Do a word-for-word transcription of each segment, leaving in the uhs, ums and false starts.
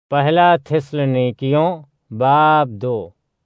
پہلا تھسلنیکیوں باب دو۔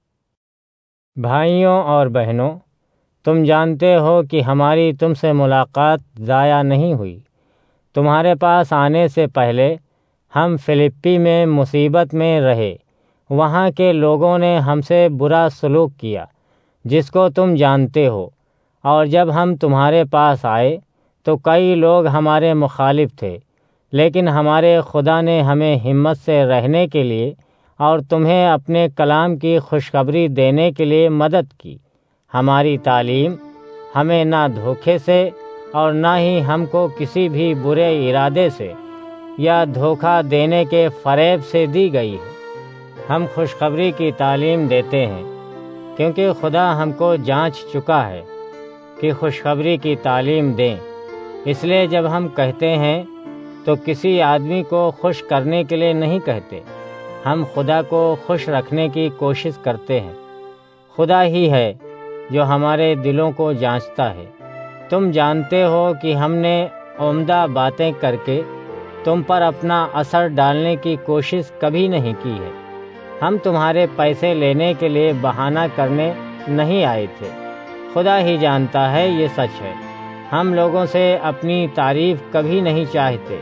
بھائیوں اور بہنوں، تم جانتے ہو کہ ہماری تم سے ملاقات ضائع نہیں ہوئی۔ تمہارے پاس آنے سے پہلے ہم فلپی میں مصیبت میں رہے۔ وہاں کے لوگوں نے ہم سے برا سلوک کیا، جس کو تم جانتے ہو، اور جب ہم تمہارے پاس آئے تو کئی لوگ ہمارے مخالف تھے، لیکن ہمارے خدا نے ہمیں ہمت سے رہنے کے لیے اور تمہیں اپنے کلام کی خوشخبری دینے کے لیے مدد کی۔ ہماری تعلیم ہمیں نہ دھوکے سے اور نہ ہی ہم کو کسی بھی برے ارادے سے یا دھوکہ دینے کے فریب سے دی گئی ہے۔ ہم خوشخبری کی تعلیم دیتے ہیں کیونکہ خدا ہم کو جانچ چکا ہے کہ خوشخبری کی تعلیم دیں۔ اس لیے جب ہم کہتے ہیں تو کسی آدمی کو خوش کرنے کے لیے نہیں کہتے، ہم خدا کو خوش رکھنے کی کوشش کرتے ہیں۔ خدا ہی ہے جو ہمارے دلوں کو جانچتا ہے۔ تم جانتے ہو کہ ہم نے عمدہ باتیں کر کے تم پر اپنا اثر ڈالنے کی کوشش کبھی نہیں کی ہے۔ ہم تمہارے پیسے لینے کے لیے بہانہ کرنے نہیں آئے تھے۔ خدا ہی جانتا ہے یہ سچ ہے۔ ہم لوگوں سے اپنی تعریف کبھی نہیں چاہتے۔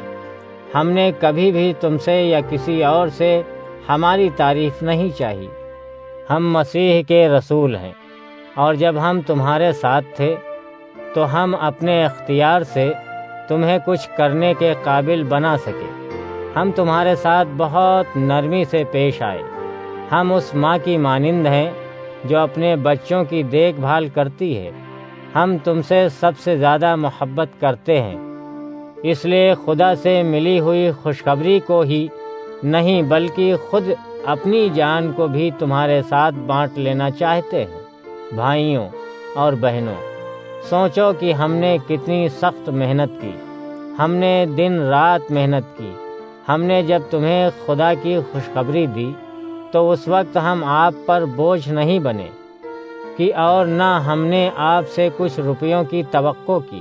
ہم نے کبھی بھی تم سے یا کسی اور سے ہماری تعریف نہیں چاہی۔ ہم مسیح کے رسول ہیں، اور جب ہم تمہارے ساتھ تھے تو ہم اپنے اختیار سے تمہیں کچھ کرنے کے قابل بنا سکے۔ ہم تمہارے ساتھ بہت نرمی سے پیش آئے۔ ہم اس ماں کی مانند ہیں جو اپنے بچوں کی دیکھ بھال کرتی ہے۔ ہم تم سے سب سے زیادہ محبت کرتے ہیں، اس لیے خدا سے ملی ہوئی خوشخبری کو ہی نہیں بلکہ خود اپنی جان کو بھی تمہارے ساتھ بانٹ لینا چاہتے ہیں۔ بھائیوں اور بہنوں، سوچو کہ ہم نے کتنی سخت محنت کی۔ ہم نے دن رات محنت کی۔ ہم نے جب تمہیں خدا کی خوشخبری دی تو اس وقت ہم آپ پر بوجھ نہیں بنے کہ اور نہ ہم نے آپ سے کچھ روپیوں کی توقع کی۔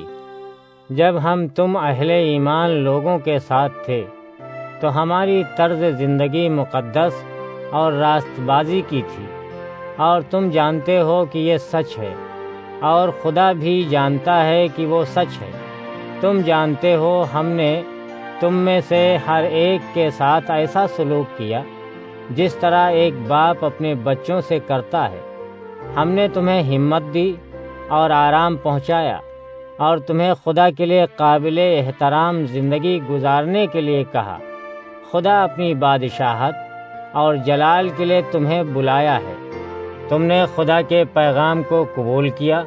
جب ہم تم اہل ایمان لوگوں کے ساتھ تھے تو ہماری طرز زندگی مقدس اور راست بازی کی تھی، اور تم جانتے ہو کہ یہ سچ ہے، اور خدا بھی جانتا ہے کہ وہ سچ ہے۔ تم جانتے ہو ہم نے تم میں سے ہر ایک کے ساتھ ایسا سلوک کیا جس طرح ایک باپ اپنے بچوں سے کرتا ہے۔ ہم نے تمہیں ہمت دی اور آرام پہنچایا، اور تمہیں خدا کے لیے قابل احترام زندگی گزارنے کے لیے کہا۔ خدا اپنی بادشاہت اور جلال کے لیے تمہیں بلایا ہے۔ تم نے خدا کے پیغام کو قبول کیا۔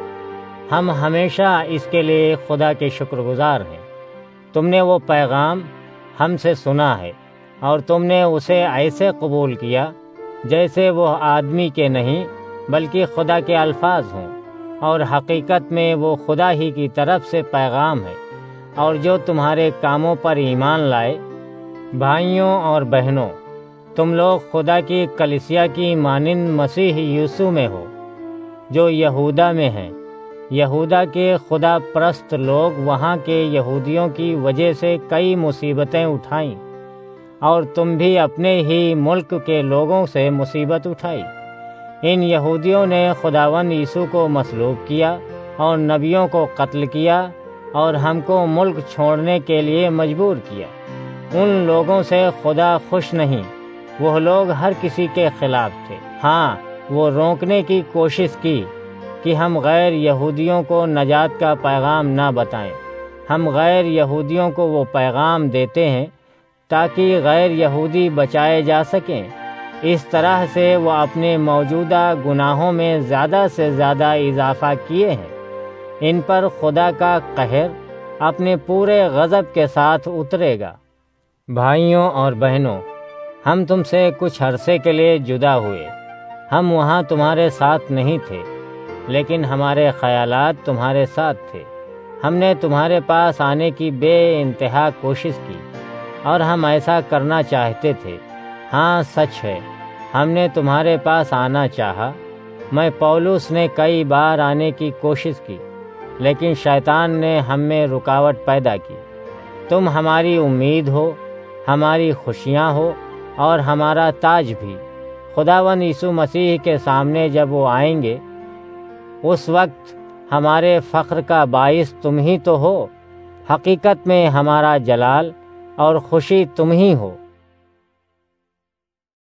ہم ہمیشہ اس کے لیے خدا کے شکر گزار ہیں۔ تم نے وہ پیغام ہم سے سنا ہے، اور تم نے اسے ایسے قبول کیا جیسے وہ آدمی کے نہیں بلکہ خدا کے الفاظ ہوں، اور حقیقت میں وہ خدا ہی کی طرف سے پیغام ہے، اور جو تمہارے کاموں پر ایمان لائے۔ بھائیوں اور بہنوں، تم لوگ خدا کی کلیسیا کی مانند مسیح یسوع میں ہو، جو یہودا میں ہیں۔ یہودا کے خدا پرست لوگ وہاں کے یہودیوں کی وجہ سے کئی مصیبتیں اٹھائیں، اور تم بھی اپنے ہی ملک کے لوگوں سے مصیبت اٹھائی۔ ان یہودیوں نے خداوند یسوع کو مصلوب کیا اور نبیوں کو قتل کیا اور ہم کو ملک چھوڑنے کے لیے مجبور کیا۔ ان لوگوں سے خدا خوش نہیں۔ وہ لوگ ہر کسی کے خلاف تھے۔ ہاں، وہ روکنے کی کوشش کی کہ ہم غیر یہودیوں کو نجات کا پیغام نہ بتائیں۔ ہم غیر یہودیوں کو وہ پیغام دیتے ہیں تاکہ غیر یہودی بچائے جا سکیں۔ اس طرح سے وہ اپنے موجودہ گناہوں میں زیادہ سے زیادہ اضافہ کیے ہیں۔ ان پر خدا کا قہر اپنے پورے غضب کے ساتھ اترے گا۔ بھائیوں اور بہنوں، ہم تم سے کچھ عرصے کے لیے جدا ہوئے۔ ہم وہاں تمہارے ساتھ نہیں تھے، لیکن ہمارے خیالات تمہارے ساتھ تھے۔ ہم نے تمہارے پاس آنے کی بے انتہا کوشش کی، اور ہم ایسا کرنا چاہتے تھے۔ ہاں، سچ ہے، ہم نے تمہارے پاس آنا چاہا۔ میں پولس نے کئی بار آنے کی کوشش کی، لیکن شیطان نے ہم میں رکاوٹ پیدا کی۔ تم ہماری امید ہو، ہماری خوشیاں ہو، اور ہمارا تاج بھی۔ خداوند یسوع مسیح کے سامنے جب وہ آئیں گے، اس وقت ہمارے فخر کا باعث تم ہی تو ہو۔ حقیقت میں ہمارا جلال اور خوشی تم ہی ہو۔